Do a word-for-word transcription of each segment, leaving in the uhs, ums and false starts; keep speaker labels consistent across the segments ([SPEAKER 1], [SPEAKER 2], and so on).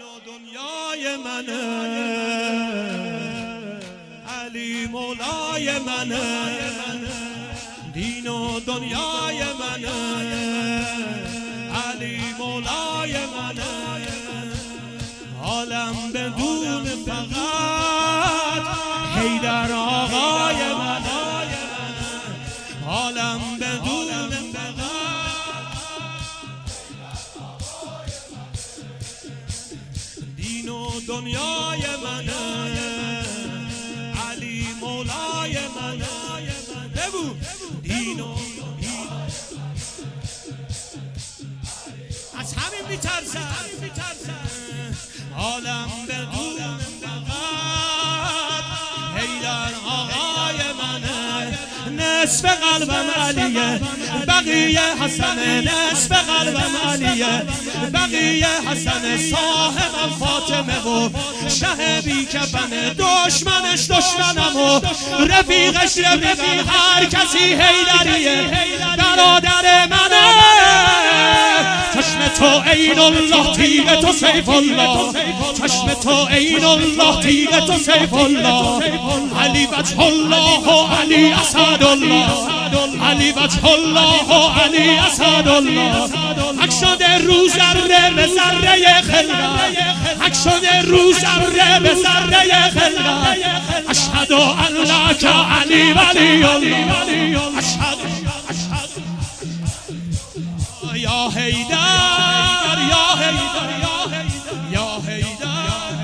[SPEAKER 1] و دنیای منه، علی مولای منه، دین و دنیای منه، علی مولای منه، عالم بدون فقط حیدر آقای منه، عالم بدون فقط دین و دنیای منه، علی مولای منه، بگو دین و از همین میترسن، عالم بدون فقط حیدر آقای منه، نصف قلبم علیه بقیه حسنه، نصف قلبم علیه بقیه حسنه، صاحبم فاطمه و شه بی کفنه، دشمنش دشمنم و رفیقش رفیقم، هر کسی حیدریه برادر منه، چشم تو عین الله تیغ تو سیف الله، چشم تو عین الله تیغ تو سیف الله، علی وجه الله و علی اسد الله، علی وجه الله و علی اسد الله، حق شده رو ذره به ذره خلقت، حق شده رو ذره به ذره خلقت، اشهد ان لک علی ولی الله، اشهد یا حیدر یا حیدر یا حیدر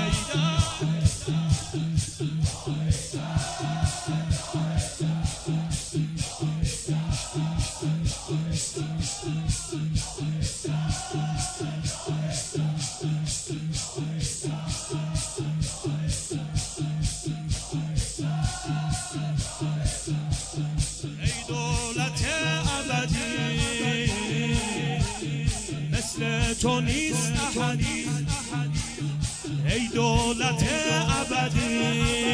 [SPEAKER 1] ای دولت ابدی مثل تو نیست احدی، ای دولت ابدی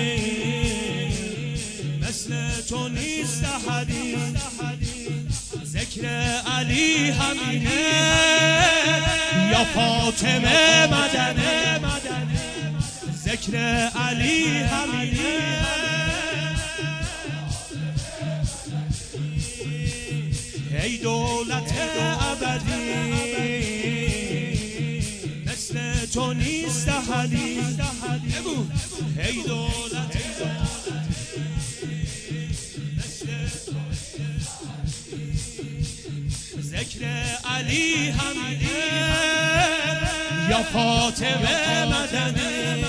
[SPEAKER 1] مثل تو نیست احدی، ذکر علی همینه یا فاطمه مدنه، ذکر علی همینه ای دولت ابدی مثل تو نیست احدی، ای دولت ذکر علی همینه یا فاطمه مدنه،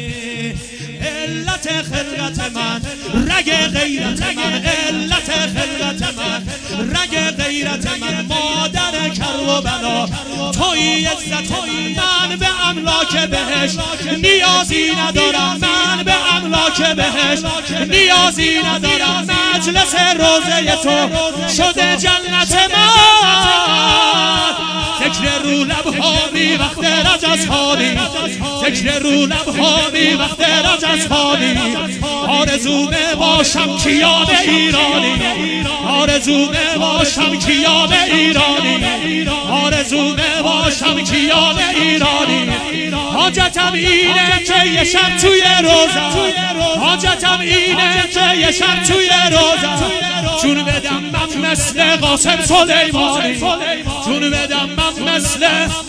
[SPEAKER 1] علت خلقت من رگ غیرت من، علت خلقت من رگ غیرت من، مادر کربلا توی عزت من، به املاک بهش نیازی ندارم، من به املاک بهش نیازی ندارم، مجلس روضه تو شده جنت من، ذکر رو لبها بی وقت رجز خانی، ذکر رو لبها بی وقت رجز خانی، آرزومه باشم کیان ایرانی، آرزومه باشم کیان ایرانی، آرزومه باشم کیان ایرانی، حاجتم اینه که یه شب توی روزه، حاجتم اینه که یه شب توی روزه، جون بدم من مثل قاسم سلیمانی، جون بدم من مثل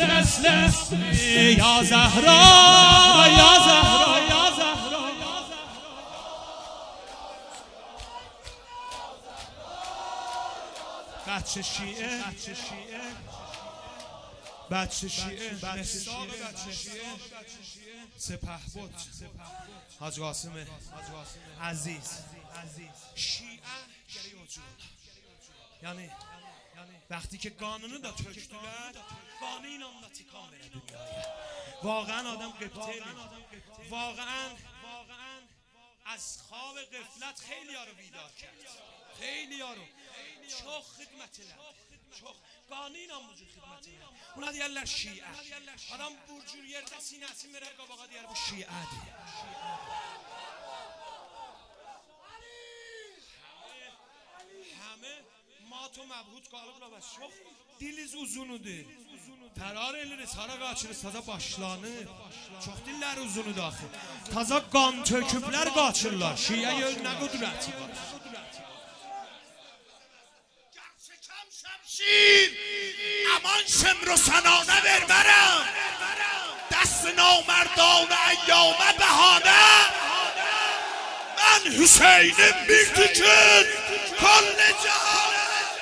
[SPEAKER 1] یا زهرا یا زهرا یا زهرا بچه شیعه بچه شیعه نصاب بچه شیعه سپهبد حاج قاسم عزیز، شیعه گری وجود، یعنی وقتی که قانونو دا tökdüler قانون onunla تکان بره دنیای، واقعا آدم قبطه واقعا از خواب غفلت خیلی ها رو بیدار کرد، خیلی ها رو çok خدمتler çok قانون هم وجود خدمتler، اونا دیگرler شیعه، adam burcur yerde sinesi میره qabağa deyər bu şiədir. همه Matı məbhut qalıblar və çox diliz uzunudur. Tərar eliriz, hara qaçırız, taza başlanır. Çox dillər uzunudur axı. Taza qan töküblər qaçırlar. Şiyə yöl nə qudrəti var.
[SPEAKER 2] Gerçekəm şemşir, aman şمر و سنانه برمرم دست نامردانه ایامه بهانه من حسینیم bir tükün کل جهانه.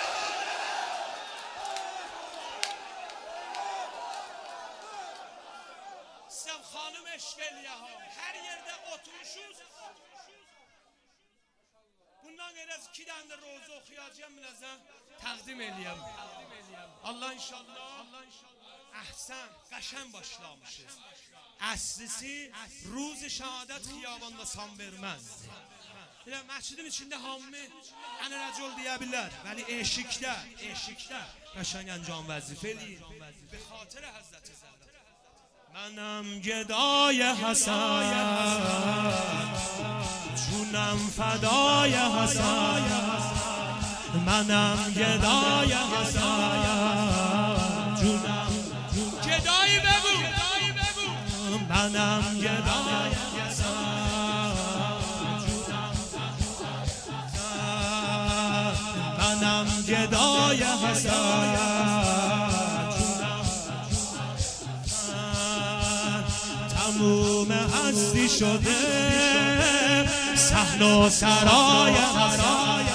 [SPEAKER 1] Sen hanım eşkeliye ha, her yerde oturmuşuz. Bundan biraz iki tane de roza okuyacağım biraz'a takdim edeyim. Allah inşallah, Allah inşallah. Ahsen, qaşən başlamışız. Əslisi, ruz şəhadət xiyabanda san verməzdi. Elə məscidin içində hamı ənə rəcol deyə bilər. Vəli eşikdə, eşikdə qəşəng əncam vəzifə eləyir. Be xatirə Həzrəti Zəhra. Mənəm gedای Həsən, جونم فدای حسن، منم گدای حسن، جونم گدایی بگو، منم گدای حسن، منم گدای حسن، تموم هستی شده صحن و سرای حسن،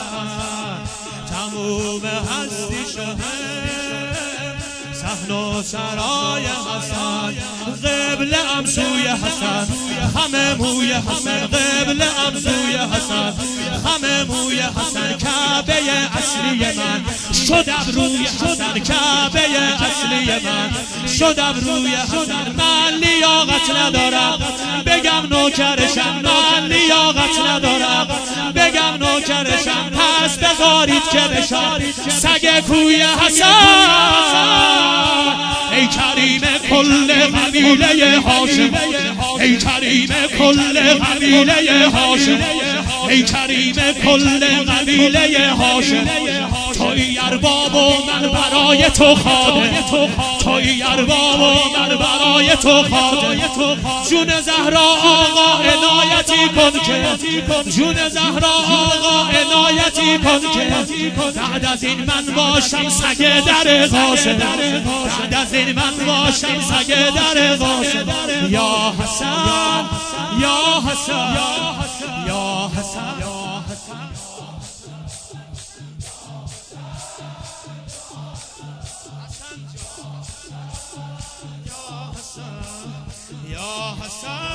[SPEAKER 1] تموم هستی شده صحن و سرای حسن، قبل ام سوی حسن همه موی حسن، قبل ام سوی حسن همه موی حسن، کعبه اصلی من شدم روی حسن، کعبه اصلی من شدم روی حسن، من لیاقت ندارم بگم نوکرشم، من لیاقت ندارم بگم نوکرشم، پس بذارید که بشم سگ کوی حسن. ای کریم کل قبیله هاشم، ای کریم کل قبیله هاشم، ای کریم کل قبیله هاشم، توی ارباب و من برای تو خادم، توی ارباب و من برای تو خادم، جون زهرا آقا عنایتی کن که، جون زهرا آقا عنایتی کن که بعد از این من باشم سگ در قاسم، بعد از این من باشم سگ در قاسم، یا حسن یا حسن یا حسن یا حسن